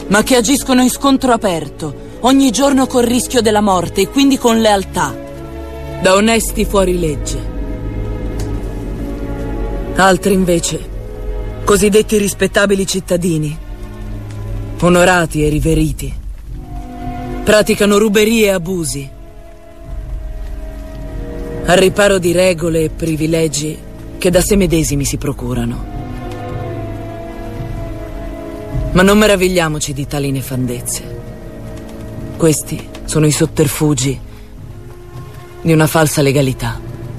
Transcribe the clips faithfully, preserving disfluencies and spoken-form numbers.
ma che agiscono in scontro aperto, ogni giorno col rischio della morte e quindi con lealtà, da onesti fuorilegge. Altri invece, cosiddetti rispettabili cittadini, onorati e riveriti, praticano ruberie e abusi, al riparo di regole e privilegi che da sé medesimi si procurano. Ma non meravigliamoci di tali nefandezze. Questi sono i sotterfugi di una falsa legalità.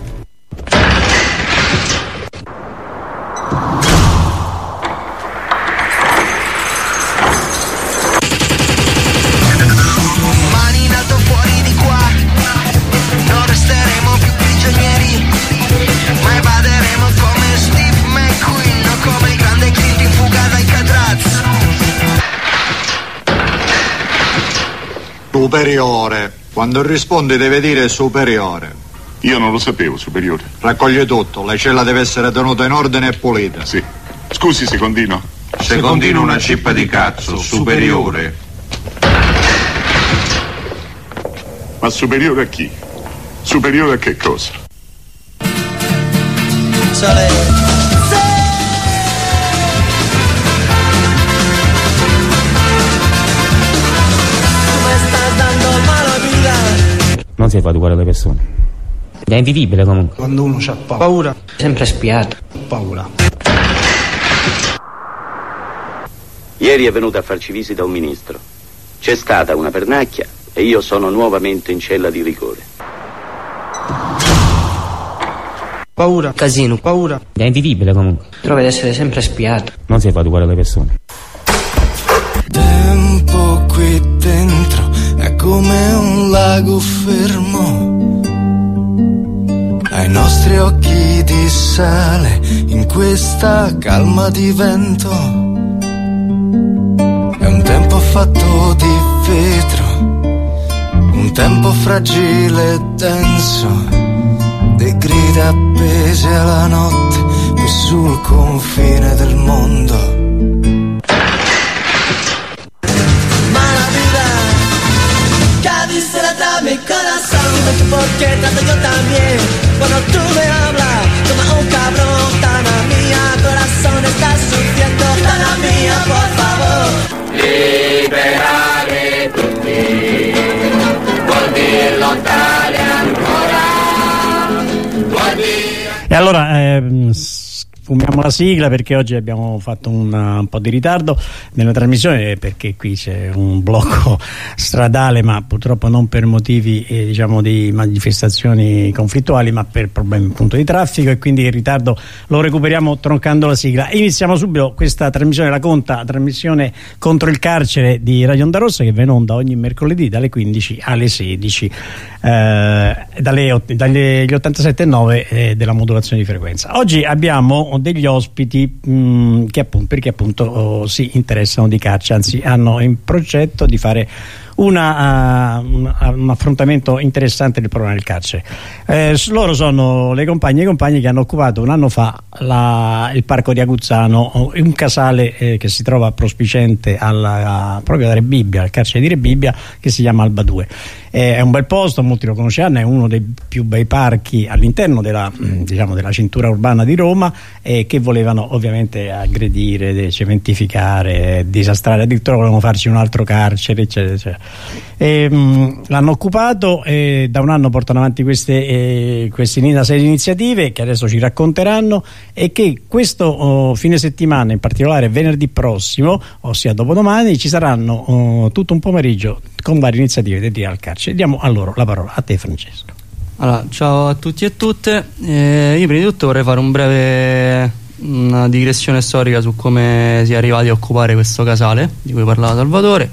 Mani in alto fuori di qua, non resteremo più prigionieri, ma evaderemo come Steve McQueen o come il grande Clint in fuga dai Catraz. Superiore. Quando rispondi deve dire superiore. Io non lo sapevo, superiore. Raccoglie tutto, la cella deve essere tenuta in ordine e pulita. Sì. Scusi, secondino. Secondino una cippa di cazzo, superiore. Ma superiore a chi? Superiore a che cosa? Sole. Non si fa educare alle persone. È invivibile comunque. Quando uno ha paura, Sempre spiato. paura. Ieri è venuto a farci visita un ministro. C'è stata una pernacchia e io sono nuovamente in cella di rigore. Paura. Casino. Paura. È invivibile comunque. Trova di essere sempre spiato. Non si fa educare alle persone. Tempo qui dentro è come un lago fermo. Ai nostri occhi di sale in questa calma di vento. È un tempo fatto di vetro, un tempo fragile e denso, de grida appese alla notte qui sul confine del mondo. Mi corazón, porque trato yo también. Cuando tú me hablas, como un cabrón. Tana mía, corazón, estás sufriendo. Tana mía, por favor. Liberare tutti, vuol dire lottare ancora, vuol dire... E allora ehm, fumiamo la sigla, perché oggi abbiamo fatto un, un po' di ritardo nella trasmissione, perché qui c'è un blocco stradale, ma purtroppo non per motivi eh, diciamo di manifestazioni conflittuali, ma per problemi appunto di traffico, e quindi il ritardo lo recuperiamo troncando la sigla. Iniziamo subito questa trasmissione, la conta trasmissione contro il carcere di Radio Onda Rossa, che va in onda ogni mercoledì dalle quindici alle sedici, eh, dalle, dagli ottantasette virgola nove eh, della modulazione di frequenza. Oggi abbiamo degli ospiti mh, che appunto, perché appunto oh, si interessano di caccia, anzi hanno in progetto di fare una, uh, un, un affrontamento interessante del problema del carcere. Eh, loro sono le compagne e compagni che hanno occupato un anno fa la, il parco di Aguzzano, un casale eh, che si trova prospiciente alla, proprio da Rebibbia, al carcere di Rebibbia, che si chiama Alba due. Eh, è un bel posto, molti lo conosceranno, è uno dei più bei parchi all'interno della, diciamo, della cintura urbana di Roma, eh, che volevano ovviamente aggredire, cementificare, disastrare, addirittura volevano farci un altro carcere, eccetera, eccetera. E, mh, l'hanno occupato e da un anno portano avanti queste, eh, queste una serie di iniziative che adesso ci racconteranno, e che questo oh, fine settimana, in particolare venerdì prossimo, ossia dopodomani, ci saranno oh, tutto un pomeriggio con varie iniziative dedicate al carcere. Diamo a loro la parola. A te, Francesco. Allora, ciao a tutti e tutte. Eh, io prima di tutto vorrei fare un breve una digressione storica su come si è arrivati a occupare questo casale di cui parlava Salvatore.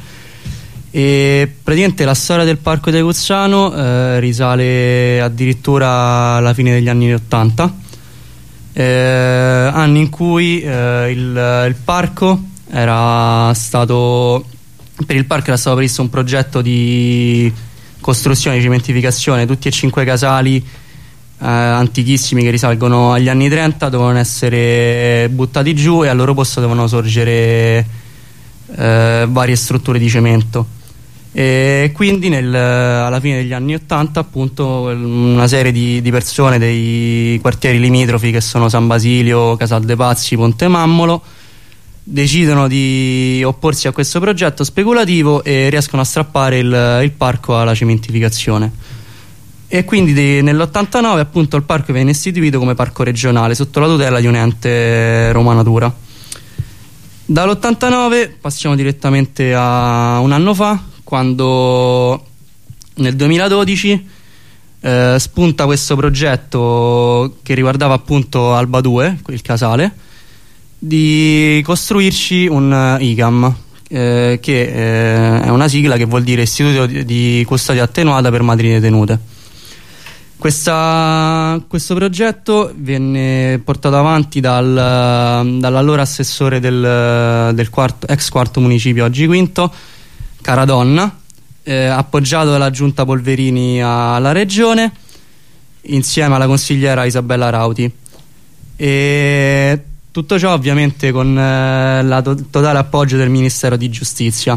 E praticamente la storia del parco di Aguzzano eh, risale addirittura alla fine degli anni ottanta, eh, anni in cui eh, il, il parco era stato per il parco era stato previsto un progetto di costruzione, di cementificazione. Tutti e cinque casali eh, antichissimi che risalgono agli anni trenta dovevano essere buttati giù e al loro posto devono sorgere eh, varie strutture di cemento. E quindi nel, alla fine degli anni ottanta appunto una serie di, di persone dei quartieri limitrofi, che sono San Basilio, Casal de' Pazzi, Ponte Mammolo, decidono di opporsi a questo progetto speculativo e riescono a strappare il, il parco alla cementificazione. E quindi di, nell'ottantanove appunto il parco viene istituito come parco regionale sotto la tutela di un ente Roma Natura. Dall'ottantanove passiamo direttamente a un anno fa, quando nel duemiladodici eh, spunta questo progetto che riguardava appunto Alba due, il casale, di costruirci un I C A M, eh, che eh, è una sigla che vuol dire Istituto di Custodia Attenuata per Madri Detenute. Questa, questo progetto venne portato avanti dal, dall'allora assessore del, del quarto, ex quarto municipio, oggi quinto, Caradonna, eh, appoggiato dalla giunta Polverini alla regione insieme alla consigliera Isabella Rauti, e tutto ciò ovviamente con eh, il to- totale appoggio del Ministero di Giustizia.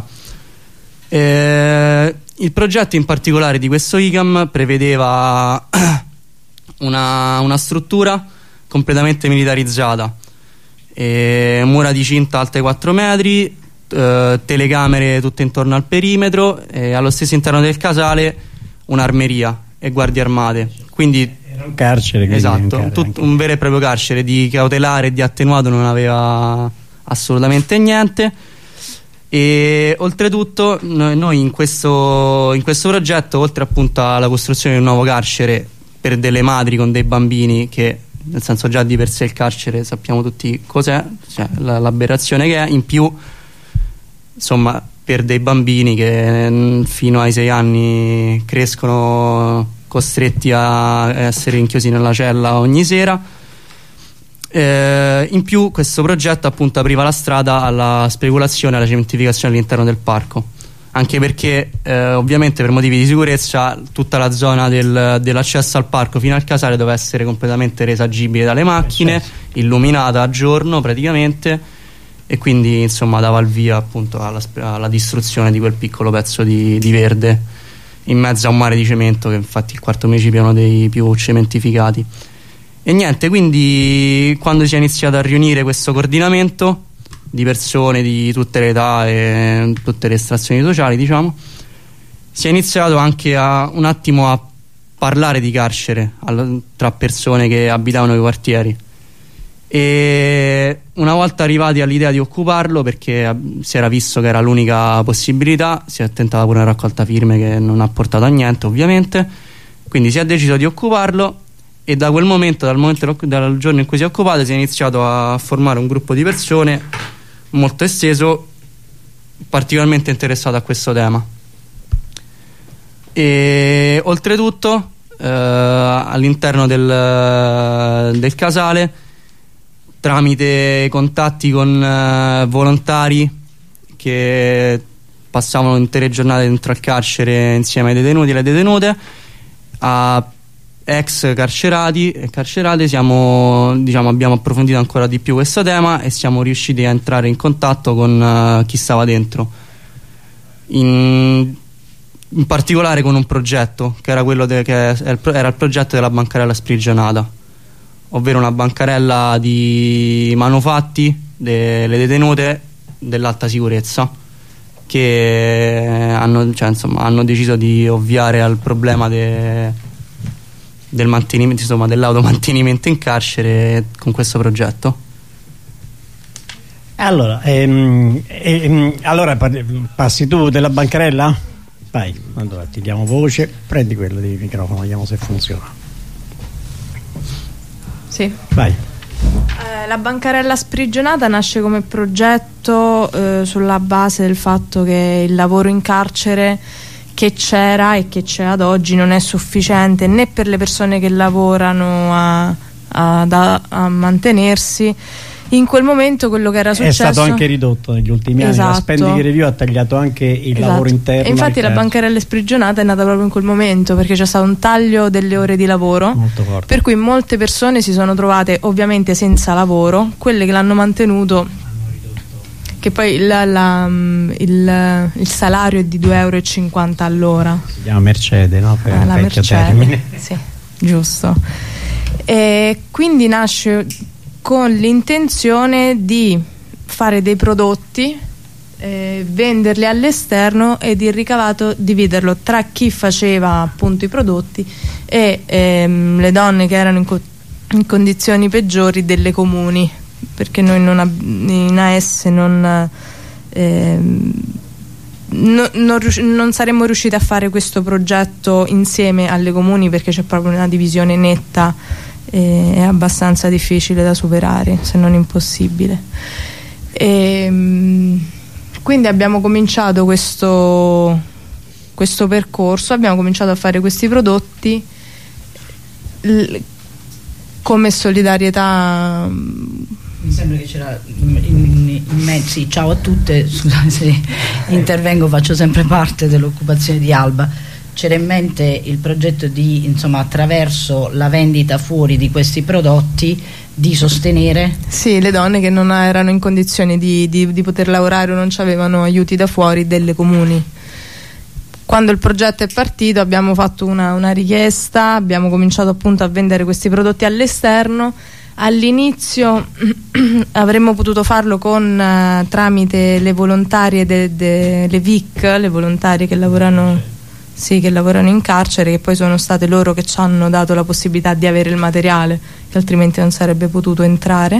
Eh, il progetto in particolare di questo I C A M prevedeva una, una struttura completamente militarizzata, eh, mura di cinta alte quattro metri, Uh, telecamere tutte intorno al perimetro, e allo stesso interno del casale un'armeria e guardie armate, quindi era un carcere, esatto, un, tut, un vero e proprio carcere. Di cautelare e di attenuato non aveva assolutamente niente. E oltretutto noi in questo, in questo progetto, oltre appunto alla costruzione di un nuovo carcere per delle madri con dei bambini, che nel senso già di per sé il carcere sappiamo tutti cos'è, cioè la, l'aberrazione che è, in più insomma per dei bambini che fino ai sei anni crescono costretti a essere rinchiusi nella cella ogni sera. Eh, in più questo progetto appunto apriva la strada alla speculazione e alla cementificazione all'interno del parco, anche perché eh, ovviamente per motivi di sicurezza tutta la zona del, dell'accesso al parco fino al casale doveva essere completamente resa agibile dalle macchine, illuminata a giorno praticamente, e quindi insomma dava il via appunto alla, alla distruzione di quel piccolo pezzo di, di verde in mezzo a un mare di cemento, che infatti il quarto municipio è uno dei più cementificati. E niente, quindi quando si è iniziato a riunire questo coordinamento di persone di tutte le età e tutte le estrazioni sociali, diciamo, si è iniziato anche a un attimo a parlare di carcere all, tra persone che abitavano i quartieri. E una volta arrivati all'idea di occuparlo, perché si era visto che era l'unica possibilità, si è tentata pure una raccolta firme che non ha portato a niente ovviamente, quindi si è deciso di occuparlo, e da quel momento, dal, momento, dal giorno in cui si è occupato, si è iniziato a formare un gruppo di persone molto esteso, particolarmente interessato a questo tema. E oltretutto eh, all'interno del, del casale, tramite contatti con uh, volontari che passavano intere giornate dentro al carcere insieme ai detenuti e alle detenute, a ex carcerati e carcerate, siamo, diciamo, abbiamo approfondito ancora di più questo tema e siamo riusciti a entrare in contatto con uh, chi stava dentro, in, in particolare con un progetto che era quello de, che era il progetto della bancarella sprigionata, ovvero una bancarella di manufatti delle detenute dell'alta sicurezza, che hanno, cioè, insomma, hanno deciso di ovviare al problema de, del mantenimento, insomma, dell'automantenimento in carcere con questo progetto. Allora, ehm, ehm, allora passi tu della bancarella? Vai, allora ti diamo voce, prendi quello di microfono, vediamo se funziona. Sì. Vai. Eh, la bancarella sprigionata nasce come progetto eh, sulla base del fatto che il lavoro in carcere che c'era e che c'è ad oggi non è sufficiente né per le persone che lavorano a, a, da, a mantenersi. In quel momento quello che era successo è stato anche ridotto negli ultimi esatto. anni. La Spending Review ha tagliato anche il esatto. lavoro interno. E infatti la bancarella sprigionata è nata proprio in quel momento, perché c'è stato un taglio delle ore di lavoro, molto forte, per cui molte persone si sono trovate ovviamente senza lavoro, quelle che l'hanno mantenuto che poi la, la, il, il salario è di due euro e cinquanta all'ora. Si chiama Mercede, no? Per ah, la vecchio Mercede, termine. sì, giusto. E quindi nasce con l'intenzione di fare dei prodotti, eh, venderli all'esterno ed il ricavato dividerlo tra chi faceva appunto i prodotti e ehm, le donne che erano in, co in condizioni peggiori delle comuni, perché noi non in A S non, ehm, no, non, non saremmo riusciti a fare questo progetto insieme alle comuni, perché c'è proprio una divisione netta e è abbastanza difficile da superare, se non impossibile. E, quindi abbiamo cominciato questo, questo percorso, abbiamo cominciato a fare questi prodotti l come solidarietà. Mi sembra che c'era in, in, in mezzi, ciao a tutte, scusate se intervengo, faccio sempre parte dell'occupazione di Alba. C'era in mente il progetto di, insomma, attraverso la vendita fuori di questi prodotti, di sostenere? Sì, le donne che non erano in condizioni di, di, di poter lavorare o non avevano aiuti da fuori delle comuni. Quando il progetto è partito abbiamo fatto una, una richiesta, abbiamo cominciato appunto a vendere questi prodotti all'esterno. All'inizio avremmo potuto farlo con uh, tramite le volontarie delle V I C, le volontarie che lavorano, sì, che lavorano in carcere, che poi sono state loro che ci hanno dato la possibilità di avere il materiale, che altrimenti non sarebbe potuto entrare.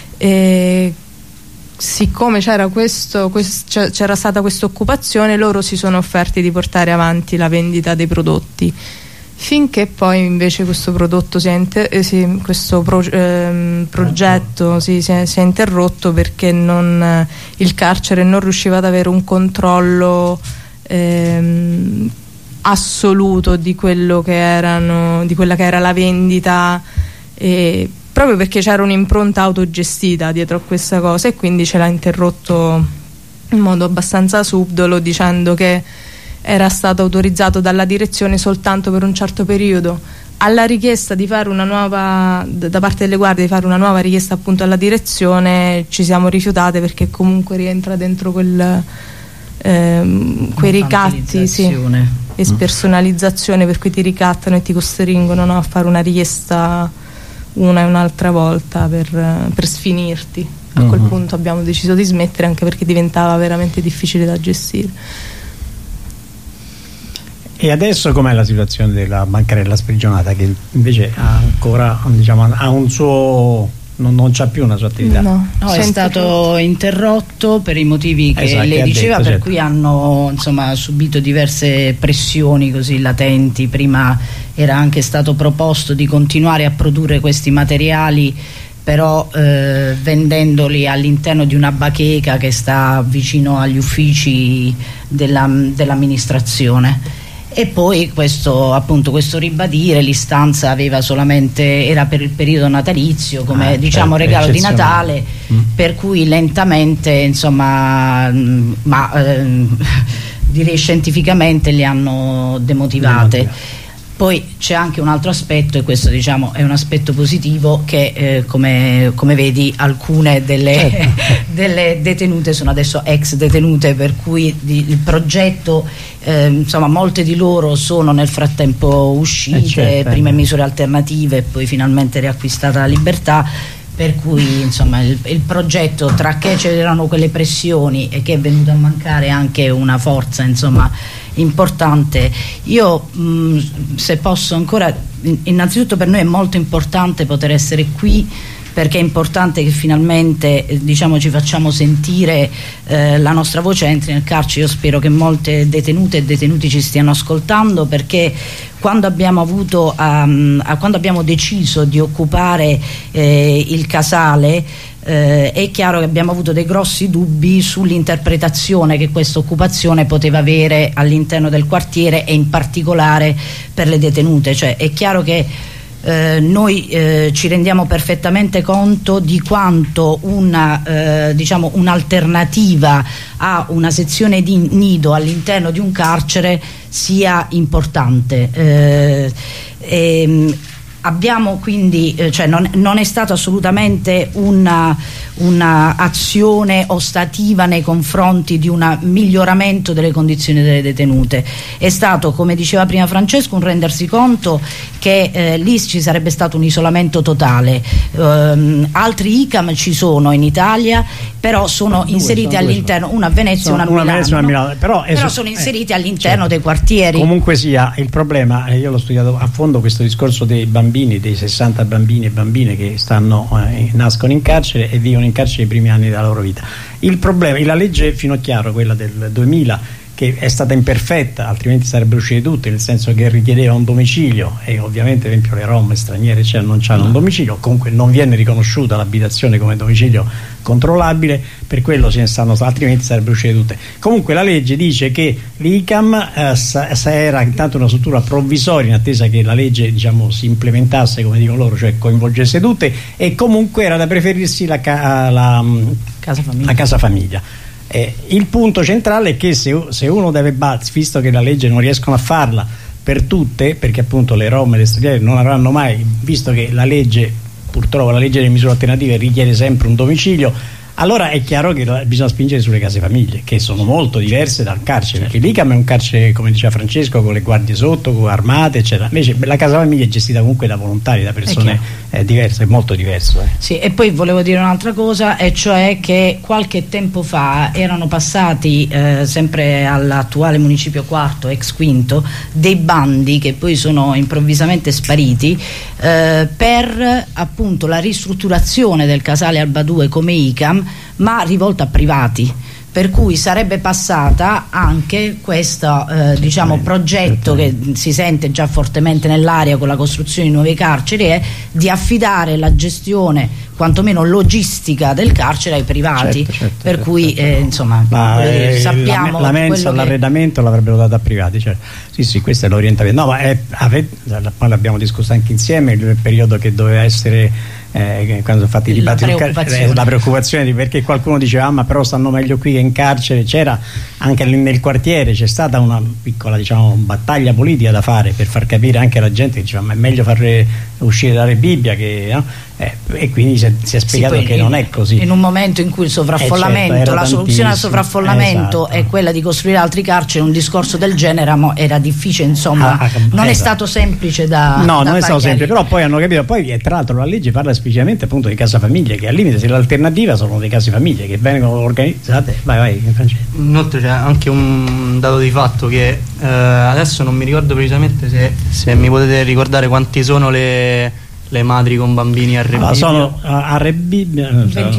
E siccome c'era questo, quest, c'era stata questa occupazione, loro si sono offerti di portare avanti la vendita dei prodotti, finché poi invece questo prodotto si è eh, sì, questo pro, ehm, progetto sì, si, è, si è interrotto perché non, eh, il carcere non riusciva ad avere un controllo ehm, assoluto di quello che erano, di quella che era la vendita, e proprio perché c'era un'impronta autogestita dietro a questa cosa, e quindi ce l'ha interrotto in modo abbastanza subdolo, dicendo che era stato autorizzato dalla direzione soltanto per un certo periodo. Alla richiesta di fare una nuova, da parte delle guardie, di fare una nuova richiesta appunto alla direzione, ci siamo rifiutate, perché comunque rientra dentro quel, ehm, quei ricatti, sì, e spersonalizzazione, per cui ti ricattano e ti costringono, no, a fare una richiesta una e un'altra volta per, per sfinirti. A quel uh-huh. punto abbiamo deciso di smettere, anche perché diventava veramente difficile da gestire. E adesso com'è la situazione della bancarella sprigionata, che invece ha ancora, diciamo, ha un suo, non, non c'ha più una sua attività? No, no, è stato interrotto per i motivi che esatto, lei che diceva, detto, per certo. cui hanno, insomma, subito diverse pressioni così latenti. Prima era anche stato proposto di continuare a produrre questi materiali, però eh, vendendoli all'interno di una bacheca che sta vicino agli uffici dell'amministrazione. E poi questo, appunto, questo ribadire l'istanza aveva solamente, era per il periodo natalizio, come ah, diciamo certo, regalo di Natale, mm. per cui lentamente, insomma, ma eh, direi scientificamente li hanno demotivate. Demotivate. Poi c'è anche un altro aspetto, e questo, diciamo, è un aspetto positivo, che eh, come, come vedi alcune delle, certo. delle detenute sono adesso ex detenute, per cui di, il progetto, eh, insomma, molte di loro sono nel frattempo uscite, eh certo. prime misure alternative e poi finalmente riacquistata la libertà, per cui, insomma, il, il progetto, tra che c'erano quelle pressioni e che è venuta a mancare anche una forza, insomma, importante. Io mh, se posso ancora, innanzitutto per noi è molto importante poter essere qui, perché è importante che finalmente eh, diciamo ci facciamo sentire eh, la nostra voce entri nel carcere. Io spero che molte detenute e detenuti ci stiano ascoltando, perché quando abbiamo avuto um, a, quando abbiamo deciso di occupare eh, il Casale, eh, è chiaro che abbiamo avuto dei grossi dubbi sull'interpretazione che questa occupazione poteva avere all'interno del quartiere, e in particolare per le detenute. Cioè è chiaro che Eh, noi eh, ci rendiamo perfettamente conto di quanto una eh, diciamo un'alternativa a una sezione di nido all'interno di un carcere sia importante, eh, e, Abbiamo quindi, eh, cioè non, non è stato assolutamente una, una azione ostativa nei confronti di un miglioramento delle condizioni delle detenute, è stato, come diceva prima Francesco, un rendersi conto che eh, lì ci sarebbe stato un isolamento totale. ehm, altri I C A M ci sono in Italia, però sono due, inseriti sono all'interno, una a Venezia e una a Milano, Venezia, una a Milano. Però, però eso, sono inseriti eh, all'interno certo. dei quartieri. Comunque sia, il problema, eh, io l'ho studiato a fondo questo discorso dei bambini, dei sessanta bambini e bambine che stanno, eh, nascono in carcere e vivono in carcere i primi anni della loro vita. Il problema, la legge Finocchiaro, quella del duemila, che è stata imperfetta, altrimenti sarebbero uscite tutte, nel senso che richiedeva un domicilio, e ovviamente per esempio le rom straniere cioè, non hanno un domicilio, comunque non viene riconosciuta l'abitazione come domicilio controllabile, per quello se ne stanno, altrimenti sarebbero uscite tutte. Comunque la legge dice che l'I C A M eh, sa, sa era intanto una struttura provvisoria in attesa che la legge, diciamo, si implementasse, come dicono loro, cioè coinvolgesse tutte, e comunque era da preferirsi la, ca la, casa famiglia. La casa famiglia. Eh, il punto centrale è che se, se uno deve battere, visto che la legge non riescono a farla per tutte, perché appunto le rom e le straniere non avranno mai, visto che la legge, purtroppo la legge delle misure alternative richiede sempre un domicilio, allora è chiaro che bisogna spingere sulle case famiglie, che sono molto diverse dal carcere, perché l'I C A M è un carcere, come diceva Francesco, con le guardie sotto, con armate eccetera, invece la casa famiglia è gestita comunque da volontari, da persone eh, diverse, è molto diverso. Eh. Sì, e poi volevo dire un'altra cosa, e cioè che qualche tempo fa erano passati, eh, sempre all'attuale municipio quarto, ex quinto, dei bandi che poi sono improvvisamente spariti, eh, per appunto la ristrutturazione del casale Alba due come I C A M, ma rivolta a privati, per cui sarebbe passata anche questo eh, diciamo progetto che si sente già fortemente nell'aria con la costruzione di nuove carceri, è di affidare la gestione quantomeno logistica del carcere ai privati, certo, certo, per certo, cui certo. Eh, insomma ma, dire, eh, sappiamo la, la mensa, l'arredamento che... l'avrebbero dato a privati, certo. Sì sì, questo è l'orientamento. No, ma è, avete, poi l'abbiamo discusso anche insieme, il periodo che doveva essere Eh, quando sono fatti i dibattiti, la preoccupazione. la preoccupazione di perché qualcuno diceva ah, ma però stanno meglio qui che in carcere. C'era anche nel quartiere, c'è stata una piccola, diciamo, battaglia politica da fare per far capire anche alla gente che diceva ma è meglio far uscire dalle Bibbia che, no? eh, e quindi si è, si è spiegato sì, che in, non è così in un momento in cui il sovraffollamento, eh certo, la soluzione al sovraffollamento esatto. è quella di costruire altri carceri, un discorso del genere era difficile, insomma ah, non esatto. è stato semplice da no, da non è stato semplice, però poi hanno capito, poi tra l'altro la legge parla esplicitamente appunto di casa famiglie, che al limite se l'alternativa sono dei case famiglie che vengono organizzate. Vai vai Francesco. Inoltre c'è anche un dato di fatto che eh, adesso non mi ricordo precisamente, se, se mi potete ricordare quanti sono le, le madri con bambini a Rebibbia. Ah, sono a Rebibbia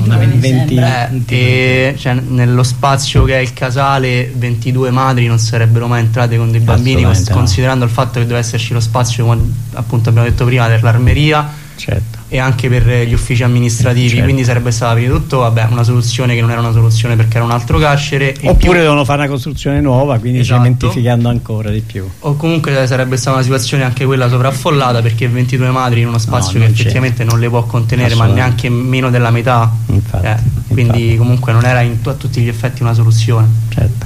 ventidue, e cioè, nello spazio che è il casale ventidue madri non sarebbero mai entrate con dei bambini, considerando no. il fatto che deve esserci lo spazio, come appunto abbiamo detto prima, per l'armeria, certo. e anche per gli uffici amministrativi, certo. quindi sarebbe stata prima di tutto vabbè, una soluzione che non era una soluzione perché era un altro carcere, oppure più... devono fare una costruzione nuova, quindi esatto. cementificando ancora di più, o comunque sarebbe stata una situazione anche quella sovraffollata, perché ventidue madri in uno spazio no, che effettivamente non le può contenere, ma neanche meno della metà, infatti, eh, quindi infatti. comunque non era in a tutti gli effetti una soluzione, certo.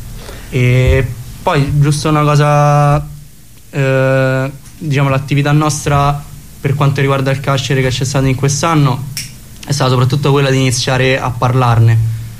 E poi giusto una cosa, eh, diciamo l'attività nostra per quanto riguarda il carcere che c'è stato in quest'anno è stata soprattutto quella di iniziare a parlarne,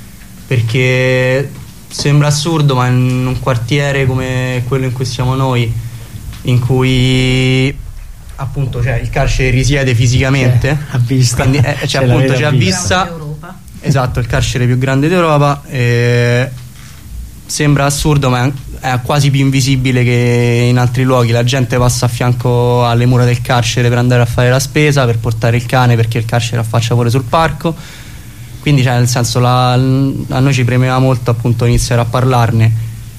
perché sembra assurdo, ma in un quartiere come quello in cui siamo noi, in cui appunto cioè, il carcere risiede fisicamente, c'è a vista, quindi eh, cioè, appunto c'è a vista, esatto, il carcere più grande d'Europa, eh, sembra assurdo, ma è quasi più invisibile che in altri luoghi. La gente passa a fianco alle mura del carcere per andare a fare la spesa, per portare il cane, perché il carcere affaccia pure sul parco, quindi cioè, nel senso la, a noi ci premeva molto appunto iniziare a parlarne,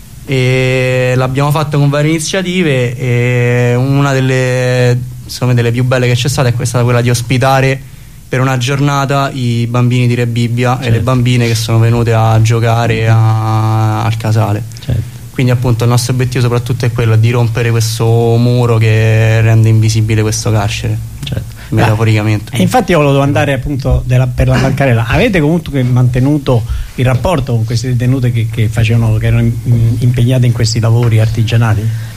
e l'abbiamo fatto con varie iniziative, e una delle, insomma, delle più belle che c'è stata è stata quella di ospitare per una giornata i bambini di Rebibbia, certo. e le bambine che sono venute a giocare a, al casale, certo. Quindi appunto il nostro obiettivo soprattutto è quello di rompere questo muro che rende invisibile questo carcere, certo. metaforicamente. Ah, infatti io volevo andare appunto della, per la bancarella. Avete comunque mantenuto il rapporto con queste detenute che, che facevano, che erano impegnate in questi lavori artigianali?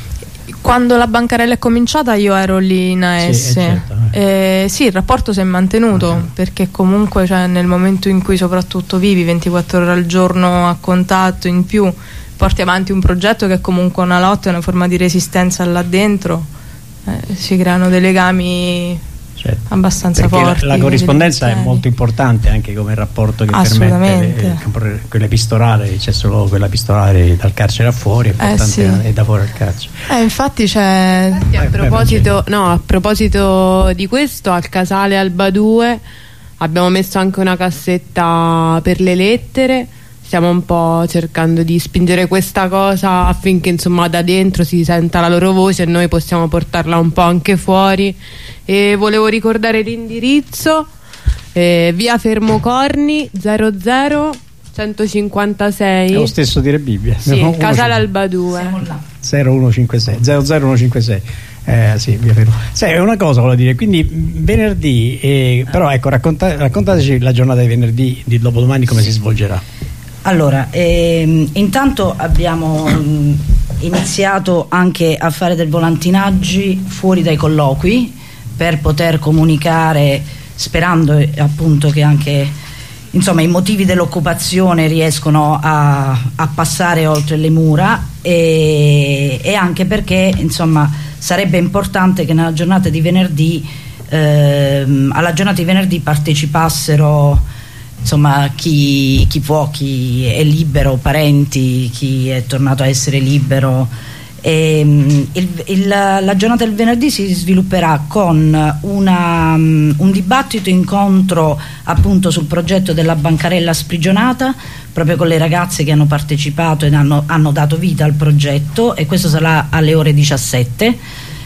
Quando la bancarella è cominciata io ero lì in A S. Sì, certo, eh. Eh, sì, il rapporto si è mantenuto, uh-huh. perché comunque, cioè, nel momento in cui soprattutto vivi ventiquattro ore al giorno a contatto, in più porti avanti un progetto che è comunque una lotta, una forma di resistenza là dentro, eh, si creano dei legami, certo, abbastanza perché forti. La, la corrispondenza è molto importante anche come rapporto che permette eh, quella epistolare, c'è solo quella epistolare dal carcere a fuori, è importante, eh, sì. è da fuori al carcere. Eh, infatti c'è. Infatti, a, proposito, no, a proposito di questo, al Casale Alba due abbiamo messo anche una cassetta per le lettere. Stiamo un po' cercando di spingere questa cosa affinché, insomma, da dentro si senta la loro voce e noi possiamo portarla un po' anche fuori. E volevo ricordare l'indirizzo, eh, via Fermocorni zero zero centocinquantasei. È lo stesso di Rebibbia. Sì, Casale Alba due. zero uno cinque sei zero zero uno cinque sei. Eh, sì, via Fermo. Sai, è una cosa volevo dire, quindi venerdì, eh, però ecco, racconta, raccontateci la giornata di venerdì di dopodomani, come si svolgerà. Allora, ehm, intanto abbiamo mh, iniziato anche a fare del volantinaggi fuori dai colloqui per poter comunicare, sperando eh, appunto che anche, insomma, i motivi dell'occupazione riescono a, a passare oltre le mura, e, e anche perché, insomma, sarebbe importante che nella giornata di venerdì ehm, alla giornata di venerdì partecipassero, insomma, chi, chi può, chi è libero, parenti, chi è tornato a essere libero. E, il, il, la giornata del venerdì si svilupperà con una, un dibattito incontro appunto sul progetto della bancarella sprigionata, proprio con le ragazze che hanno partecipato ed hanno, hanno dato vita al progetto, e questo sarà alle ore diciassette.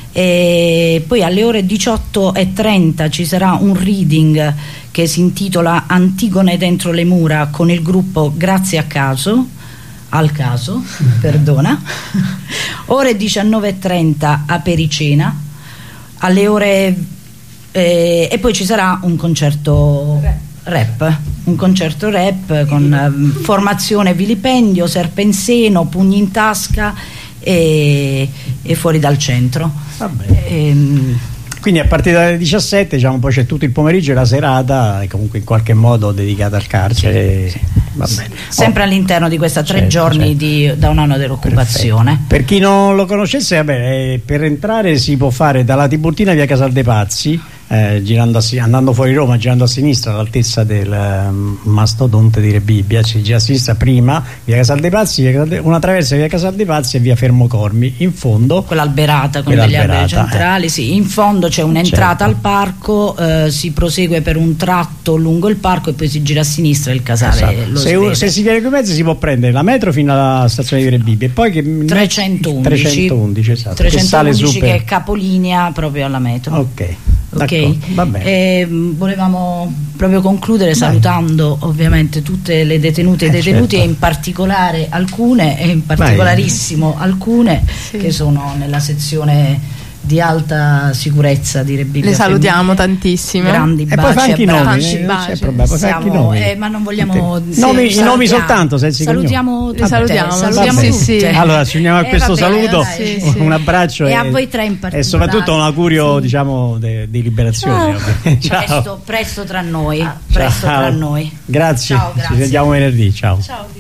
E poi alle ore diciotto e trenta ci sarà un reading che si intitola Antigone dentro le mura, con il gruppo Grazie a caso al caso perdona ore diciannove e trenta a Pericena, alle ore eh, e poi ci sarà un concerto rap, un concerto rap con eh, formazione vilipendio, serpe in seno, pugni in tasca e, e fuori dal centro. Ehm, Quindi a partire dalle diciassette, diciamo, poi c'è tutto il pomeriggio e la serata, comunque in qualche modo dedicata al carcere. Sì, sì. Va bene. Sempre oh. all'interno di questa tre certo, giorni certo. Di, da un anno dell'occupazione. Per chi non lo conoscesse, vabbè, eh, per entrare si può fare dalla Tiburtina via Casal dei Pazzi, eh, girando a, andando fuori Roma, girando a sinistra all'altezza del um, mastodonte di Rebibbia, ci gira a sinistra prima via Casal dei Pazzi, via Casal de, una traversa via Casal dei Pazzi e via Fermocormi, in fondo quella alberata con degli alberi centrali, eh. sì, in fondo c'è un'entrata certo. al parco, eh, si prosegue per un tratto lungo il parco e poi si gira a sinistra il casale. Esatto. Lo se, un, se si viene con i mezzi si può prendere la metro fino alla stazione di Rebibbia e poi che trecentoundici, trecentoundici, esatto, trecentoundici che, sale che è capolinea proprio alla metro. Ok, ok, va bene. E, volevamo proprio concludere Dai. salutando ovviamente tutte le detenute e eh, detenuti certo. e in particolare alcune e in particolarissimo Vai. alcune sì. che sono nella sezione di alta sicurezza di Rebibbia. Le salutiamo tantissimo. Grandi baci, e poi fa anche i nomi, eh, baci. Problema, poi Siamo, i nomi. Eh, ma non vogliamo sì, nomi, i nomi soltanto senza salutiamo tutte, salutiamo, salutiamo sì, sì. Allora ci uniamo a eh, questo vabbè, saluto, dai, sì, un abbraccio e, e a voi tre in particolare e soprattutto un augurio sì. diciamo di liberazione. Ciao. Presto, presto tra noi, ah, presto ciao. tra noi. Grazie. Ciao, grazie. Ci vediamo venerdì. Ciao. Ciao.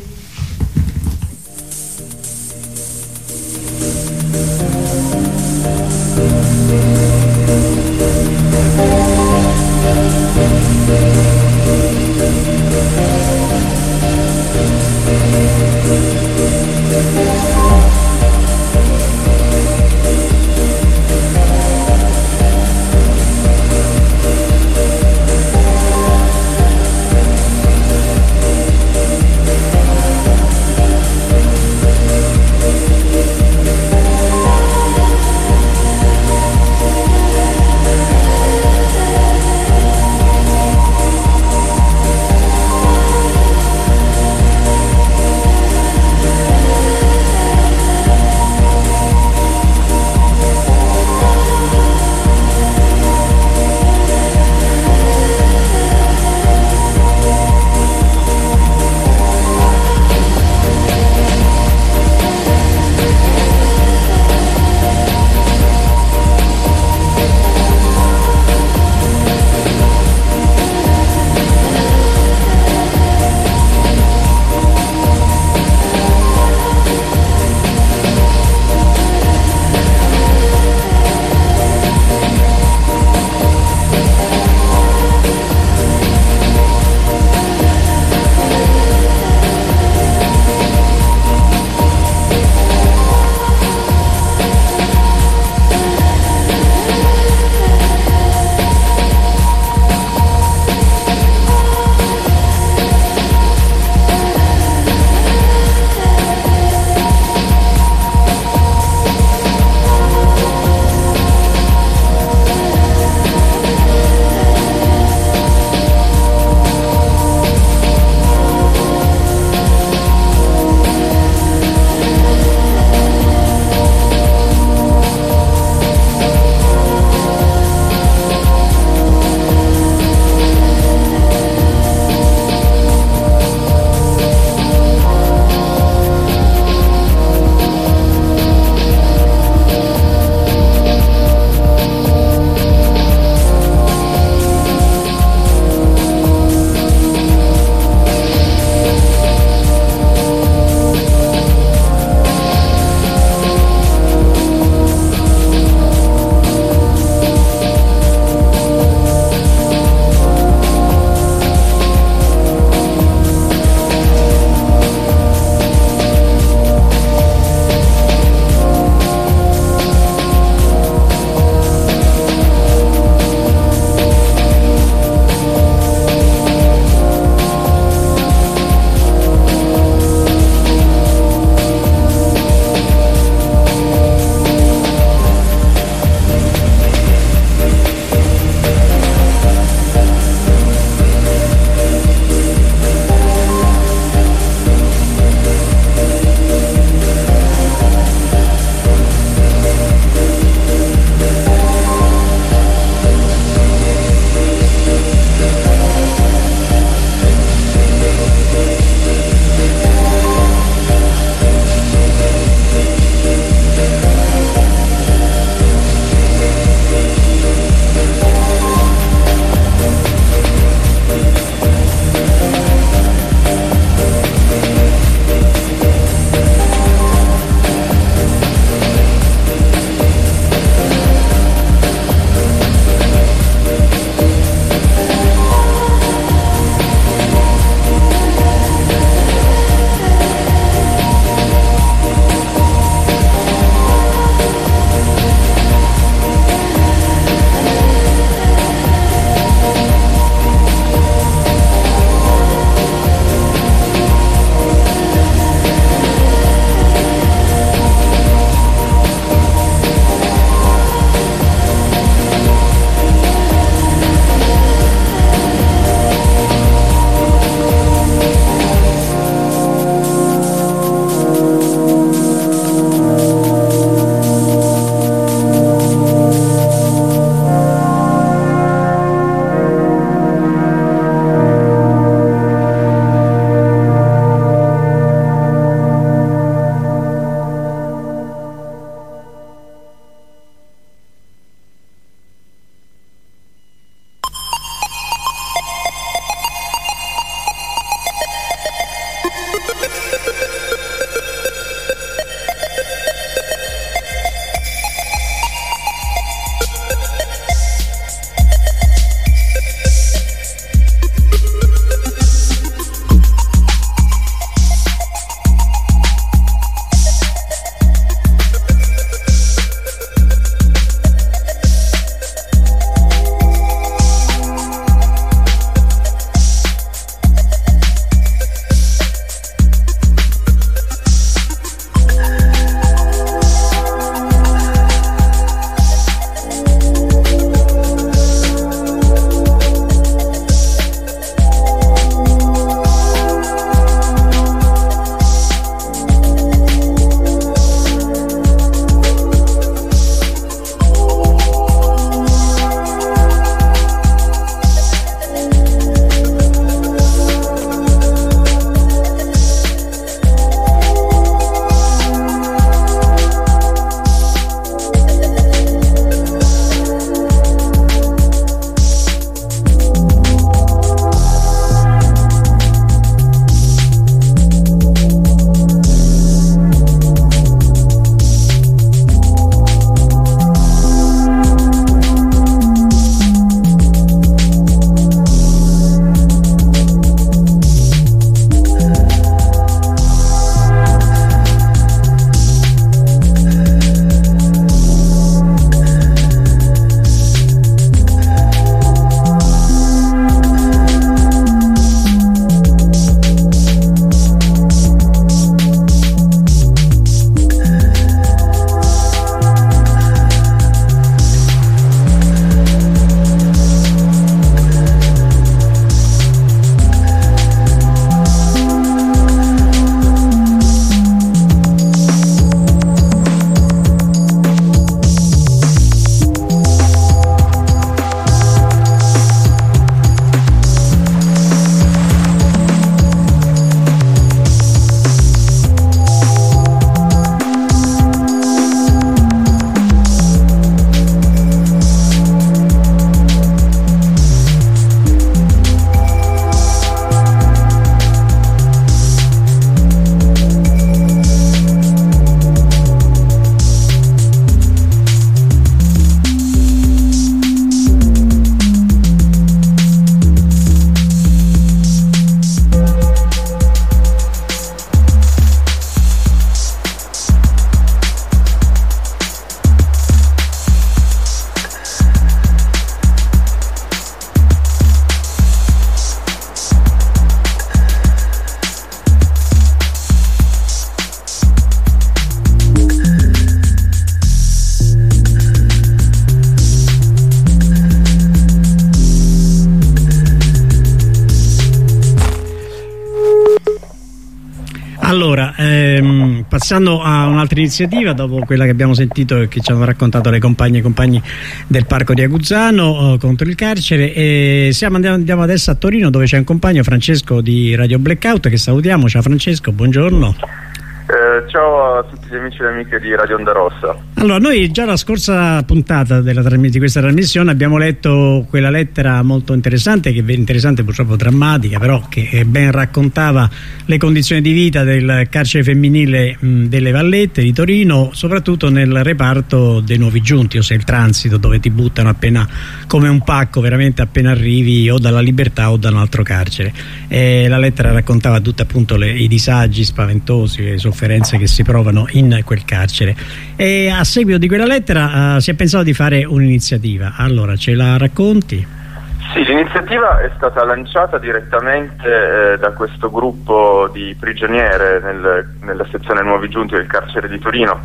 Allora, ehm, passando a un'altra iniziativa, dopo quella che abbiamo sentito e che ci hanno raccontato le compagne e compagni del Parco di Aguzzano eh, contro il carcere, e siamo, andiamo, andiamo adesso a Torino, dove c'è un compagno, Francesco di Radio Blackout, che salutiamo. Ciao Francesco, buongiorno. Eh, ciao a tutti gli amici e amiche di Radio Onda Rossa. Allora, noi già la scorsa puntata della, di questa trasmissione abbiamo letto quella lettera molto interessante, che è interessante, purtroppo drammatica, però che ben raccontava le condizioni di vita del carcere femminile mh, delle Vallette di Torino, soprattutto nel reparto dei nuovi giunti, ossia il transito, dove ti buttano appena come un pacco, veramente appena arrivi o dalla Libertà o da un altro carcere. E la lettera raccontava tutti appunto le, i disagi spaventosi, le sofferenze che si provano in quel carcere, e a seguito di quella lettera uh, si è pensato di fare un'iniziativa. Allora, ce la racconti? Sì, l'iniziativa è stata lanciata direttamente eh, da questo gruppo di prigioniere nel, nella sezione Nuovi Giunti del carcere di Torino,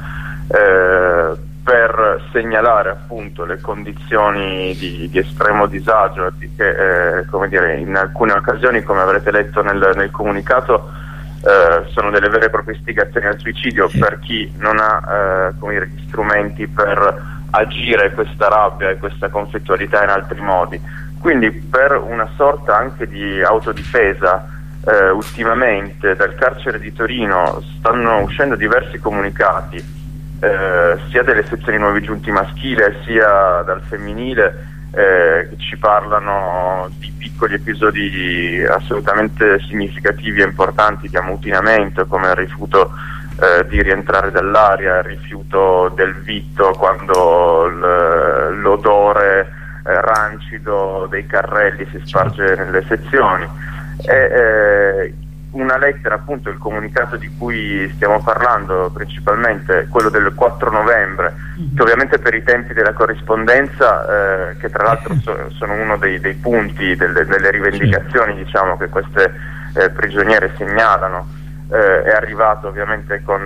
eh, per segnalare appunto le condizioni di, di estremo disagio che eh, come dire, in alcune occasioni, come avrete letto nel, nel comunicato, Uh, sono delle vere e proprie istigazioni al suicidio per chi non ha uh, come dire, gli strumenti per agire questa rabbia e questa conflittualità in altri modi. Quindi, per una sorta anche di autodifesa, uh, ultimamente dal carcere di Torino stanno uscendo diversi comunicati, uh, sia delle sezioni Nuovi Giunti maschile sia dal femminile, Eh, che ci parlano di piccoli episodi assolutamente significativi e importanti di ammutinamento, come il rifiuto eh, di rientrare dall'aria, il rifiuto del vitto quando l'odore eh, rancido dei carrelli si sparge nelle sezioni. E, eh, una lettera, appunto, il comunicato di cui stiamo parlando, principalmente quello del quattro novembre, che ovviamente per i tempi della corrispondenza, eh, che tra l'altro so, sono uno dei, dei punti delle, delle rivendicazioni, diciamo, che queste eh, prigioniere segnalano, eh, è arrivato ovviamente con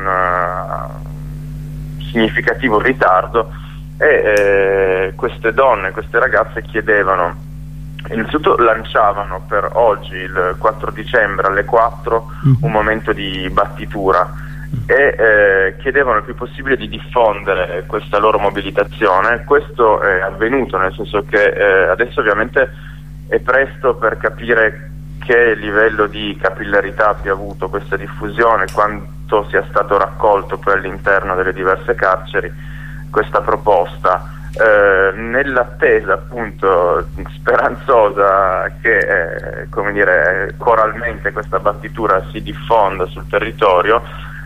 uh, significativo ritardo, e eh, queste donne, queste ragazze chiedevano, innanzitutto lanciavano per oggi, il quattro dicembre alle quattro, un momento di battitura, e eh, chiedevano il più possibile di diffondere questa loro mobilitazione. Questo è avvenuto, nel senso che eh, adesso ovviamente è presto per capire che livello di capillarità abbia avuto questa diffusione, quanto sia stato raccolto poi all'interno delle diverse carceri questa proposta. Eh, nell'attesa appunto speranzosa che eh, come dire, coralmente questa battitura si diffonda sul territorio,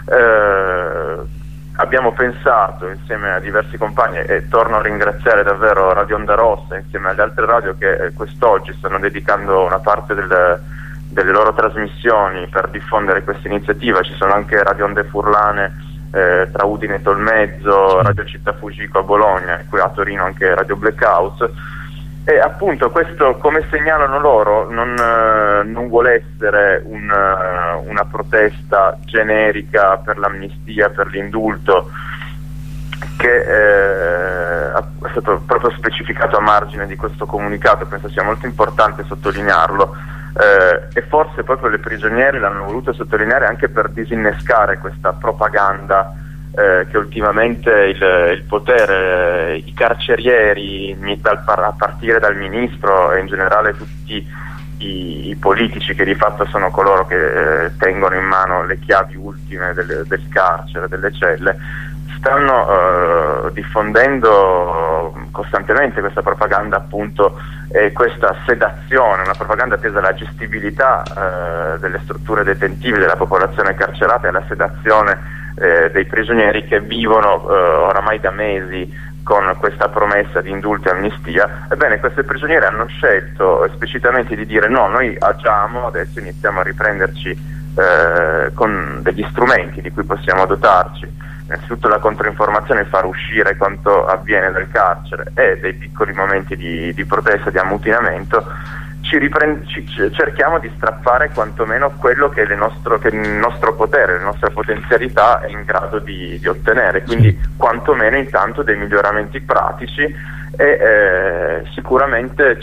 eh, abbiamo pensato insieme a diversi compagni, e torno a ringraziare davvero Radio Onda Rossa insieme alle altre radio che eh, quest'oggi stanno dedicando una parte del, delle loro trasmissioni per diffondere questa iniziativa. Ci sono anche Radio Onde Furlane Eh, tra Udine e Tolmezzo, Radio Città Fugico a Bologna, e qui a Torino anche Radio Blackout. E appunto questo, come segnalano loro, non, eh, non vuole essere un, uh, una protesta generica per l'amnistia, per l'indulto, che eh, è stato proprio specificato a margine di questo comunicato. Penso sia molto importante sottolinearlo. Eh, e forse proprio le prigioniere l'hanno voluto sottolineare anche per disinnescare questa propaganda eh, che ultimamente il, il potere, i carcerieri, dal, a partire dal ministro e in generale tutti i, i politici, che di fatto sono coloro che eh, tengono in mano le chiavi ultime del, del carcere, delle celle, stanno eh, diffondendo costantemente questa propaganda, appunto, e questa sedazione, una propaganda tesa alla gestibilità eh, delle strutture detentive, della popolazione carcerata, e alla sedazione eh, dei prigionieri che vivono eh, oramai da mesi con questa promessa di indulto e amnistia. Ebbene, queste prigioniere hanno scelto esplicitamente di dire no, noi agiamo, adesso iniziamo a riprenderci eh, con degli strumenti di cui possiamo dotarci. Innanzitutto la controinformazione, far uscire quanto avviene dal carcere, e dei piccoli momenti di, di protesta, di ammutinamento. Ci, riprend- ci cerchiamo di strappare quantomeno quello che, le nostro, che il nostro potere, la nostra potenzialità è in grado di, di ottenere, quindi quantomeno intanto dei miglioramenti pratici, e eh, sicuramente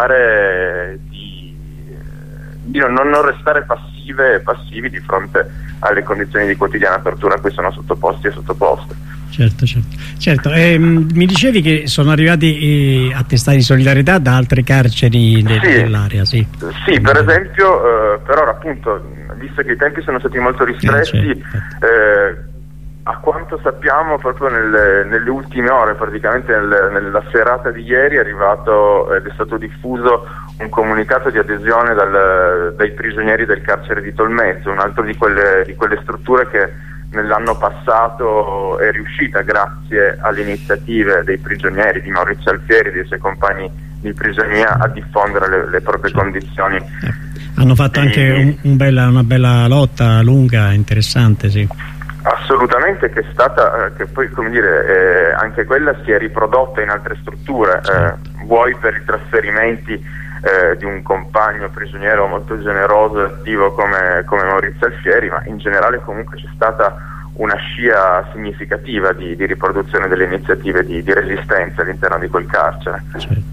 cercare di, di non, non restare passive e passivi di fronte alle condizioni di quotidiana apertura a cui sono sottoposti e sottoposte. Certo, certo, certo. Eh, mi dicevi che sono arrivati eh, attestati di solidarietà da altre carceri de- sì. dell'area, sì. Sì, per esempio, eh, per ora appunto, visto che i tempi sono stati molto ristretti, eh, eh, a quanto sappiamo proprio nelle, nelle ultime ore, praticamente nel, nella serata di ieri è arrivato ed è stato diffuso un comunicato di adesione dal, dai prigionieri del carcere di Tolmezzo, un altro di quelle, di quelle strutture che nell'anno passato è riuscita, grazie alle iniziative dei prigionieri, di Maurizio Alfieri e dei suoi compagni di prigionia, a diffondere le, le proprie condizioni. Hanno fatto anche un, un bella, una bella lotta lunga, interessante, sì. Assolutamente, che è stata, che poi, come dire, eh, anche quella si è riprodotta in altre strutture, eh, vuoi per i trasferimenti Eh, di un compagno prigioniero molto generoso e attivo come, come Maurizio Alfieri, ma in generale comunque c'è stata una scia significativa di, di riproduzione delle iniziative di, di resistenza all'interno di quel carcere. Certo.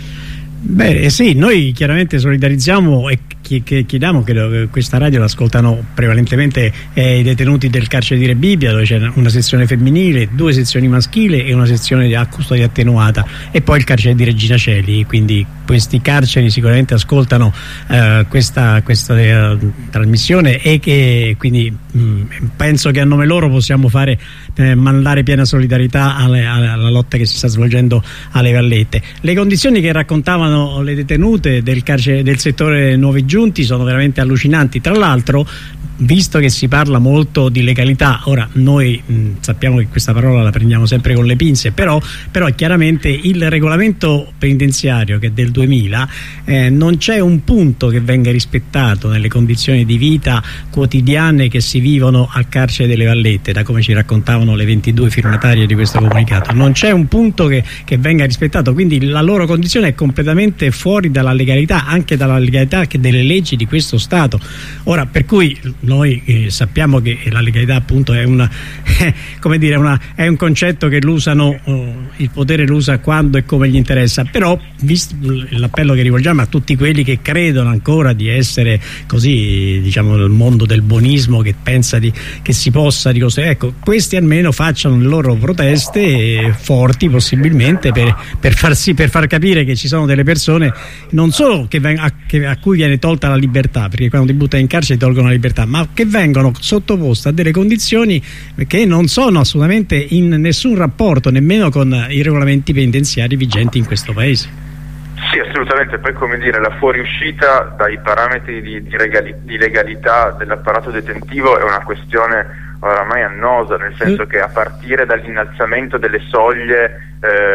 Beh, sì, noi chiaramente solidarizziamo e chiediamo che questa radio l'ascoltano prevalentemente eh, i detenuti del carcere di Rebibbia, dove c'è una sezione femminile, due sezioni maschili e una sezione a custodia attenuata, e poi il carcere di Regina Coeli. Quindi questi carceri sicuramente ascoltano eh, questa, questa eh, trasmissione, e che quindi mh, penso che a nome loro possiamo fare eh, mandare piena solidarietà alle, alla, alla lotta che si sta svolgendo alle Vallette. Le condizioni che raccontavano le detenute del carcere del settore Nuovi Giunti sono veramente allucinanti. Tra l'altro, visto che si parla molto di legalità, ora noi mh, sappiamo che questa parola la prendiamo sempre con le pinze, però, però chiaramente il regolamento penitenziario, che è del duemila, eh, non c'è un punto che venga rispettato nelle condizioni di vita quotidiane che si vivono al carcere delle Vallette, da come ci raccontavano le ventidue firmatarie di questo comunicato. Non c'è un punto che, che venga rispettato, quindi la loro condizione è completamente fuori dalla legalità, anche dalla legalità che delle leggi di questo Stato. Ora, per cui noi eh, sappiamo che la legalità appunto è una eh, come dire, una, è un concetto che l'usano, oh, il potere lo usa quando e come gli interessa, però visto l'appello che rivolgiamo a tutti quelli che credono ancora di essere così, diciamo, nel mondo del buonismo, che pensa di, che si possa di cose, ecco, questi almeno facciano le loro proteste eh, forti possibilmente, per, per, far sì, per far capire che ci sono delle persone non solo che veng- a, che, a cui viene tolta la libertà, perché quando ti buttano in carcere ti tolgono la libertà, ma che vengono sottoposte a delle condizioni che non sono assolutamente in nessun rapporto nemmeno con i regolamenti penitenziari vigenti in questo paese. Sì, assolutamente. Poi, come dire, la fuoriuscita dai parametri di, di, regali, di legalità dell'apparato detentivo è una questione oramai annosa, nel senso mm. che a partire dall'innalzamento delle soglie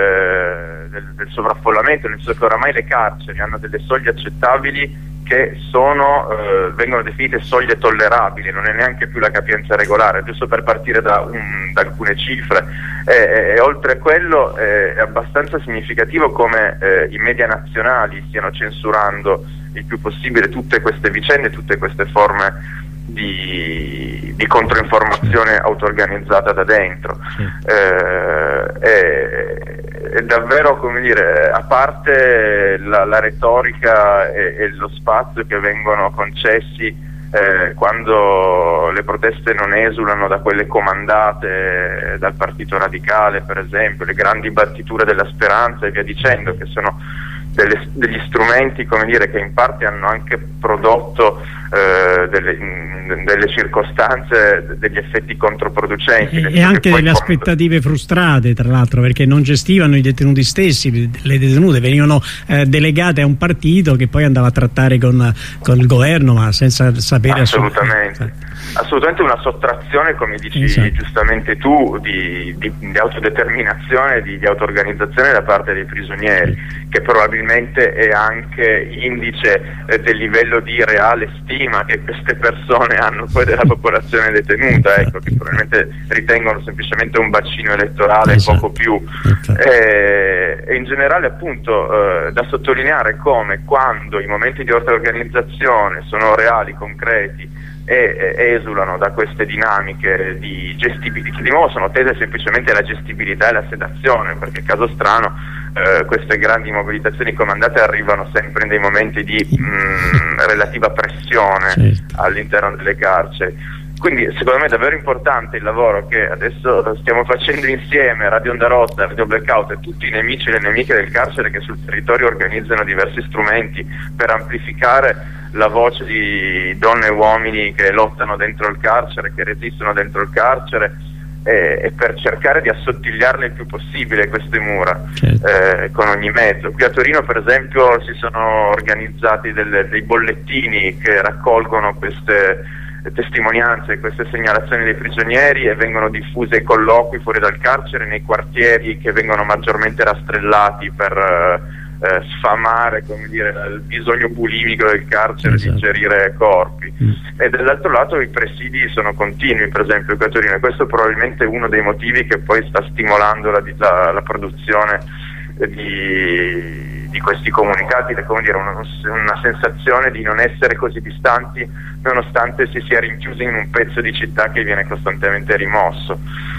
eh, del, del sovraffollamento, nel senso che oramai le carceri hanno delle soglie accettabili che sono, eh, vengono definite soglie tollerabili, non è neanche più la capienza regolare, giusto per partire da, un, da alcune cifre. E, e, e oltre a quello eh, è abbastanza significativo come eh, i media nazionali stiano censurando il più possibile tutte queste vicende, tutte queste forme di, di controinformazione auto-organizzata da dentro. Eh, è, è davvero, come dire, a parte la, la retorica e, e lo spazio che vengono concessi eh, quando le proteste non esulano da quelle comandate dal Partito Radicale, per esempio, le grandi battiture della Speranza e via dicendo, che sono delle, degli strumenti, come dire, che in parte hanno anche prodotto eh, delle, in, delle circostanze, degli effetti controproducenti e, e anche delle aspettative frustrate, tra l'altro, perché non gestivano i detenuti stessi, le detenute venivano eh, delegate a un partito che poi andava a trattare con, con il governo, ma senza sapere assolutamente assolutamente una sottrazione, come dici esatto. giustamente tu, di, di, di autodeterminazione, di, di auto-organizzazione da parte dei prigionieri, che probabilmente è anche indice eh, del livello di reale stima che queste persone hanno poi della popolazione detenuta, ecco, che probabilmente ritengono semplicemente un bacino elettorale esatto. poco più. E, e in generale, appunto, eh, da sottolineare come quando i momenti di auto-organizzazione sono reali, concreti e, e esulano da queste dinamiche di gestibilità, che di nuovo sono tese semplicemente alla gestibilità e alla sedazione, perché caso strano eh, queste grandi mobilitazioni comandate arrivano sempre in dei momenti di mh, relativa pressione certo. all'interno delle carceri. Quindi secondo me è davvero importante il lavoro che adesso stiamo facendo insieme, Radio Onda Rossa, Radio Blackout e tutti i nemici e le nemiche del carcere che sul territorio organizzano diversi strumenti per amplificare la voce di donne e uomini che lottano dentro il carcere, che resistono dentro il carcere, e, e per cercare di assottigliarle il più possibile queste mura, certo. eh, con ogni mezzo. Qui a Torino per esempio si sono organizzati delle, dei bollettini che raccolgono queste testimonianze, queste segnalazioni dei prigionieri e vengono diffuse ai colloqui fuori dal carcere, nei quartieri che vengono maggiormente rastrellati per eh, sfamare, come dire, il bisogno bulimico del carcere, esatto, di ingerire corpi. Mm. E dall'altro lato i presidi sono continui, per esempio qui a Torino, e questo è probabilmente uno dei motivi che poi sta stimolando la, la, la produzione di, di questi comunicati, come dire, una, una sensazione di non essere così distanti nonostante si sia rinchiusi in un pezzo di città che viene costantemente rimosso.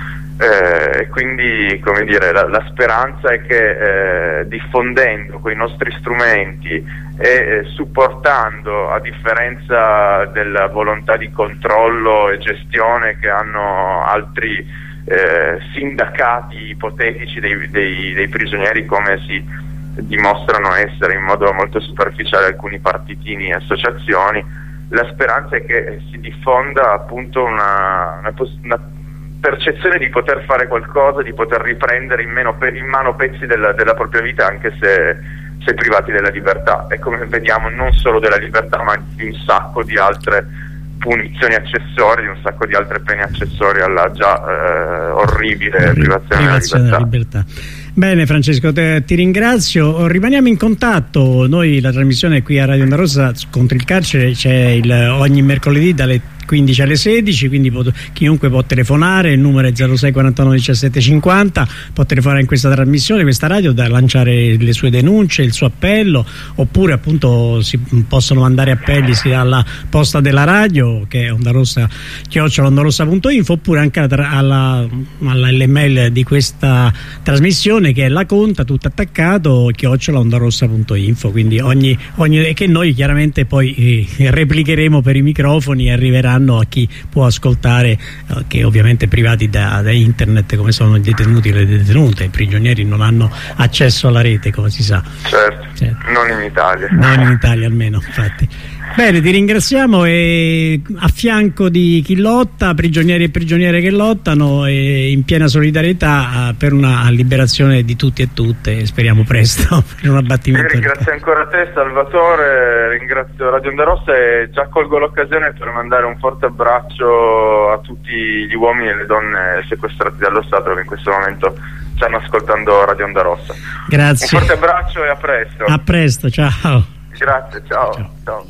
E eh, quindi, come dire, la, la speranza è che eh, diffondendo quei nostri strumenti e eh, supportando, a differenza della volontà di controllo e gestione che hanno altri eh, sindacati ipotetici dei, dei, dei prigionieri, come si dimostrano essere in modo molto superficiale alcuni partitini e associazioni, la speranza è che si diffonda appunto una, una, una percezione di poter fare qualcosa, di poter riprendere in, meno, in mano pezzi della, della propria vita, anche se, se privati della libertà, e come vediamo non solo della libertà ma di un sacco di altre punizioni accessorie, di un sacco di altre pene accessorie alla già eh, orribile privazione, privazione della libertà. libertà. Bene Francesco, te, ti ringrazio, rimaniamo in contatto. Noi la trasmissione qui a Radio Onda Rossa contro il carcere c'è il, ogni mercoledì dalle quindici alle sedici, quindi pot- chiunque può telefonare, il numero è zero sei quarantanove diciassette cinquanta, può telefonare in questa trasmissione, questa radio, da lanciare le sue denunce, il suo appello, oppure appunto si possono mandare appelli sia alla posta della radio, che è ondarossa chiocciola ondarossa punto info, oppure anche alla, alla, all'email di questa trasmissione, che è la conta tutto attaccato chiocciola ondarossa punto info, quindi ogni, ogni e che noi chiaramente poi eh, replicheremo per i microfoni e arriveranno a chi può ascoltare, eh, che ovviamente privati da, da internet, come sono i detenuti e le detenute. I prigionieri non hanno accesso alla rete, come si sa. Certo, certo. Non in Italia. Non in Italia almeno, infatti. Bene, ti ringraziamo, e a fianco di chi lotta, prigionieri e prigioniere che lottano, e in piena solidarietà per una liberazione di tutti e tutte, speriamo presto per un abbattimento. Io ringrazio ancora te Salvatore, ringrazio Radio Onda Rossa e già colgo l'occasione per mandare un forte abbraccio a tutti gli uomini e le donne sequestrati dallo Stato che in questo momento stanno ascoltando Radio Onda Rossa. Grazie. Un forte abbraccio e a presto. A presto, ciao. Grazie, ciao. Ciao. Ciao.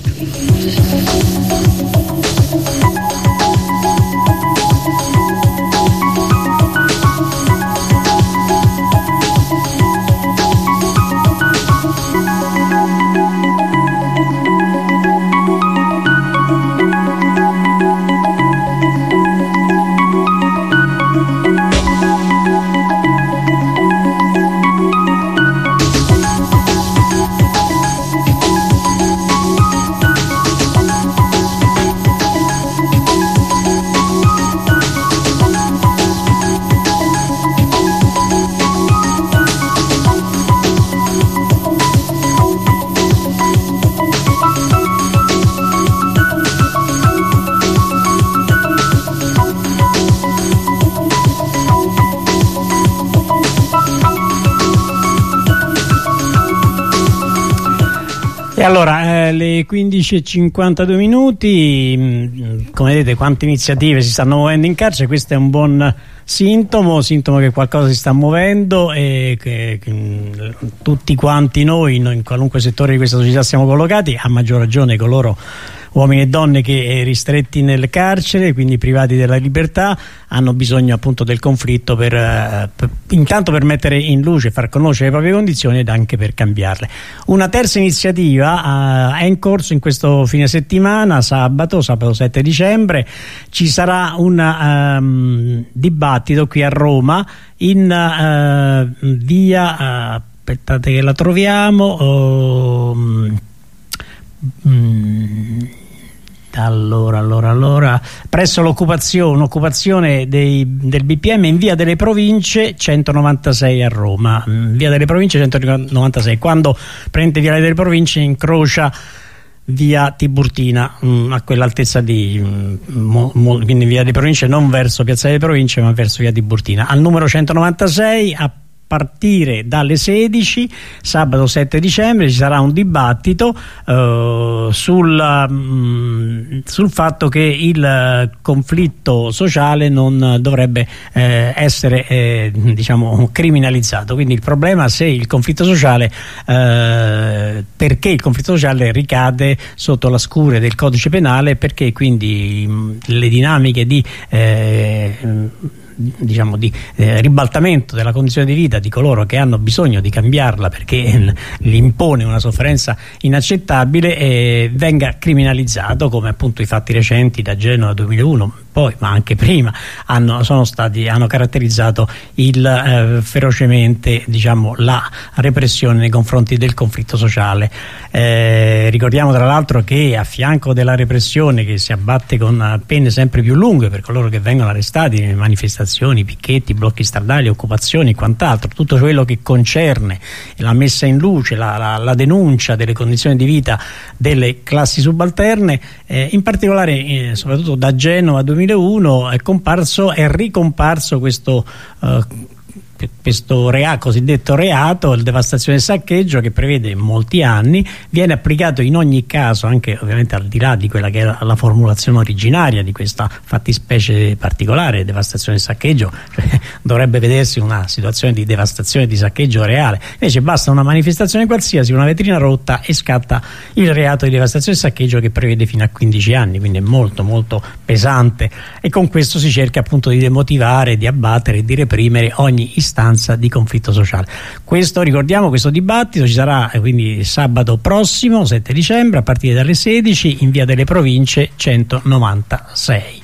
E allora, eh, le quindici e cinquantadue minuti, mh, come vedete quante iniziative si stanno muovendo in carcere, questo è un buon sintomo, sintomo che qualcosa si sta muovendo e che, che mh, tutti quanti noi, noi in qualunque settore di questa società siamo collocati, a maggior ragione coloro uomini e donne che ristretti nel carcere, quindi privati della libertà, hanno bisogno appunto del conflitto per, eh, per intanto per mettere in luce, far conoscere le proprie condizioni ed anche per cambiarle. Una terza iniziativa eh, è in corso in questo fine settimana, sabato, sabato sette dicembre, ci sarà un um, dibattito qui a Roma in uh, via, uh, aspettate che la troviamo, uh, um, allora allora allora presso l'occupazione un'occupazione dei, del B P M in via delle Province centonovantasei a Roma, via delle Province centonovantasei, quando prende via delle Province incrocia via Tiburtina, mh, a quell'altezza di mh, mo, mo, quindi via delle Province non verso piazza delle Province ma verso via Tiburtina, al numero centonovantasei, a partire dalle sedici sabato sette dicembre ci sarà un dibattito eh, sul, mh, sul fatto che il conflitto sociale non dovrebbe eh, essere eh, diciamo criminalizzato, quindi il problema se il conflitto sociale eh, perché il conflitto sociale ricade sotto la scure del codice penale, perché quindi mh, le dinamiche di eh, diciamo di eh, ribaltamento della condizione di vita di coloro che hanno bisogno di cambiarla perché gli impone una sofferenza inaccettabile e venga criminalizzato, come appunto i fatti recenti da Genova duemilauno poi ma anche prima hanno, sono stati, hanno caratterizzato il, eh, ferocemente diciamo la repressione nei confronti del conflitto sociale. Eh, ricordiamo tra l'altro che a fianco della repressione che si abbatte con pene sempre più lunghe per coloro che vengono arrestati nelle manifestazioni, picchetti, blocchi stradali, occupazioni e quant'altro, tutto quello che concerne la messa in luce, la, la, la denuncia delle condizioni di vita delle classi subalterne, eh, in particolare eh, soprattutto da Genova duemilauno è comparso, è ricomparso questo eh, questo rea, cosiddetto reato, il devastazione e saccheggio, che prevede molti anni, viene applicato in ogni caso, anche ovviamente al di là di quella che era la formulazione originaria di questa fattispecie particolare, devastazione e saccheggio, cioè, dovrebbe vedersi una situazione di devastazione e di saccheggio reale, invece basta una manifestazione qualsiasi, una vetrina rotta e scatta il reato di devastazione e saccheggio, che prevede fino a quindici anni, quindi è molto molto pesante, e con questo si cerca appunto di demotivare, di abbattere e di reprimere ogni istanza di conflitto sociale. Questo, ricordiamo, questo dibattito ci sarà quindi sabato prossimo sette dicembre a partire dalle sedici in via delle Province centonovantasei.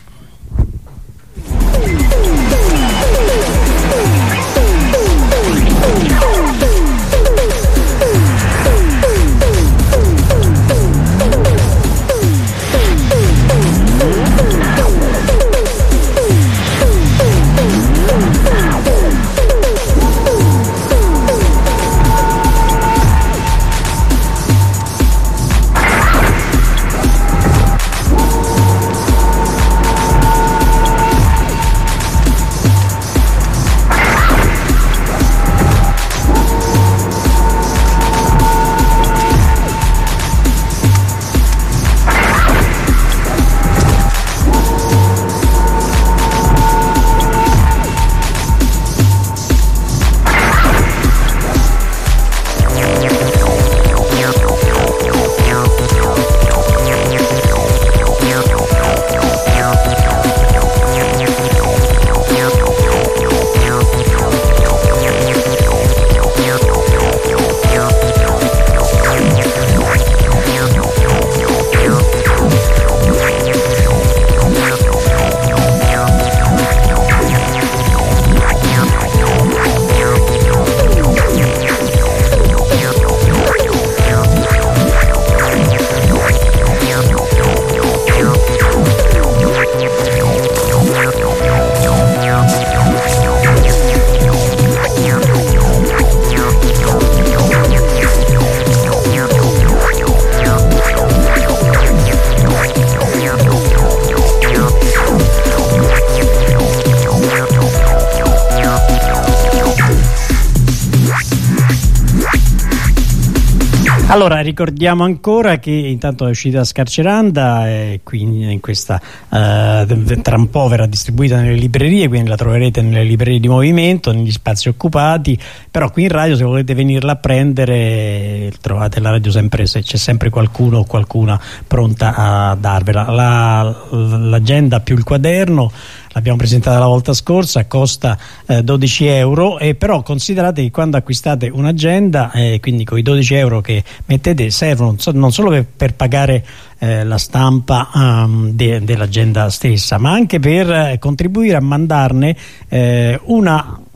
Allora ricordiamo ancora che intanto è uscita Scarceranda e quindi in questa uh, tra un po' verrà distribuita nelle librerie, quindi la troverete nelle librerie di movimento, negli spazi occupati, però qui in radio se volete venirla a prendere trovate la radio sempre, se c'è sempre qualcuno o qualcuna pronta a darvela. La, l'agenda più il quaderno l'abbiamo presentata la volta scorsa, costa eh, dodici euro, e però considerate che quando acquistate un'agenda, eh, quindi con i dodici euro che mettete, servono non solo per, per pagare eh, la stampa um, de, dell'agenda stessa, ma anche per eh, contribuire a mandarne eh, una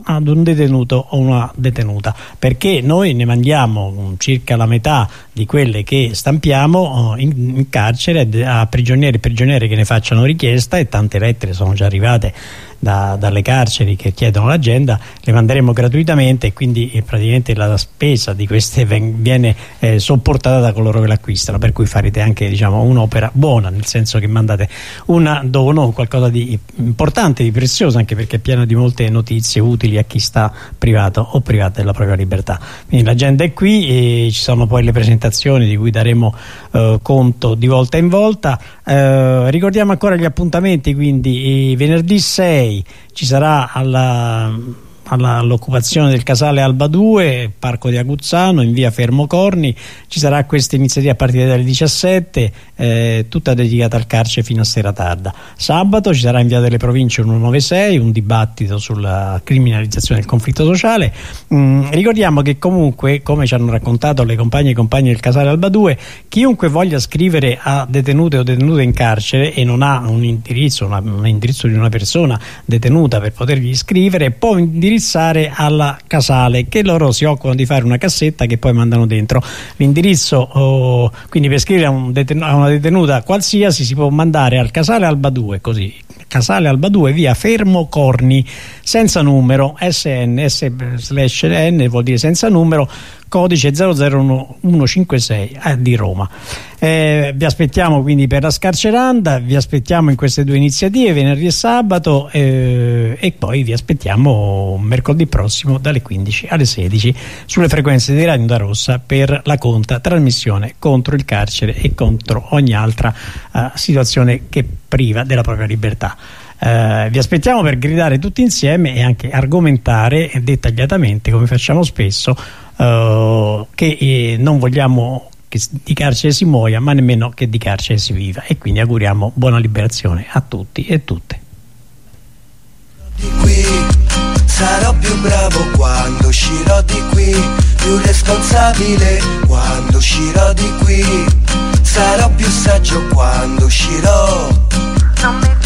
ad un detenuto o una detenuta, perché noi ne mandiamo circa la metà di quelle che stampiamo in, in carcere a prigionieri e prigioniere che ne facciano richiesta, e tante lettere sono già arrivate Da, dalle carceri che chiedono l'agenda, le manderemo gratuitamente, e quindi eh, praticamente la spesa di queste viene eh, sopportata da coloro che l'acquistano, per cui farete anche, diciamo, un'opera buona, nel senso che mandate un dono, qualcosa di importante, di prezioso, anche perché è pieno di molte notizie utili a chi sta privato o privata della propria libertà. Quindi l'agenda è qui e ci sono poi le presentazioni di cui daremo eh, conto di volta in volta. Eh, ricordiamo ancora gli appuntamenti, quindi venerdì sei ci sarà alla, alla, all'occupazione del casale Alba due, Parco di Aguzzano, in via Fermocorni. Ci sarà questa iniziativa a partire dalle diciassette, eh, tutta dedicata al carcere fino a sera tarda. Sabato ci sarà in via delle Province centonovantasei un dibattito sulla criminalizzazione del conflitto sociale. Mm, ricordiamo che comunque, come ci hanno raccontato le compagne e compagni del casale Alba due, chiunque voglia scrivere a detenute o detenute in carcere e non ha un indirizzo, una, un indirizzo di una persona detenuta per potergli scrivere, può indirizzare alla casale, che loro si occupano di fare una cassetta che poi mandano dentro l'indirizzo. Oh, quindi per scrivere a, un detenu- a una detenuta qualsiasi si può mandare al casale Alba due, così, casale Alba due, via Fermocorni, senza numero, S N, S slash N vuol dire senza numero, codice zero zero uno uno cinque sei eh, di Roma. Eh, vi aspettiamo quindi per la scarceranda, vi aspettiamo in queste due iniziative, venerdì e sabato, eh, e poi vi aspettiamo mercoledì prossimo dalle quindici alle sedici sulle frequenze di Radio Onda Rossa per la conta trasmissione contro il carcere e contro ogni altra uh, situazione che priva della propria libertà. Uh, vi aspettiamo per gridare tutti insieme e anche argomentare dettagliatamente, come facciamo spesso, uh, che eh, non vogliamo che di carcere si muoia, ma nemmeno che di carcere si viva, e quindi auguriamo buona liberazione a tutti e tutte. Di qui sarò più bravo quando uscirò di qui, più responsabile quando uscirò di qui, sarò più saggio quando uscirò. Non mi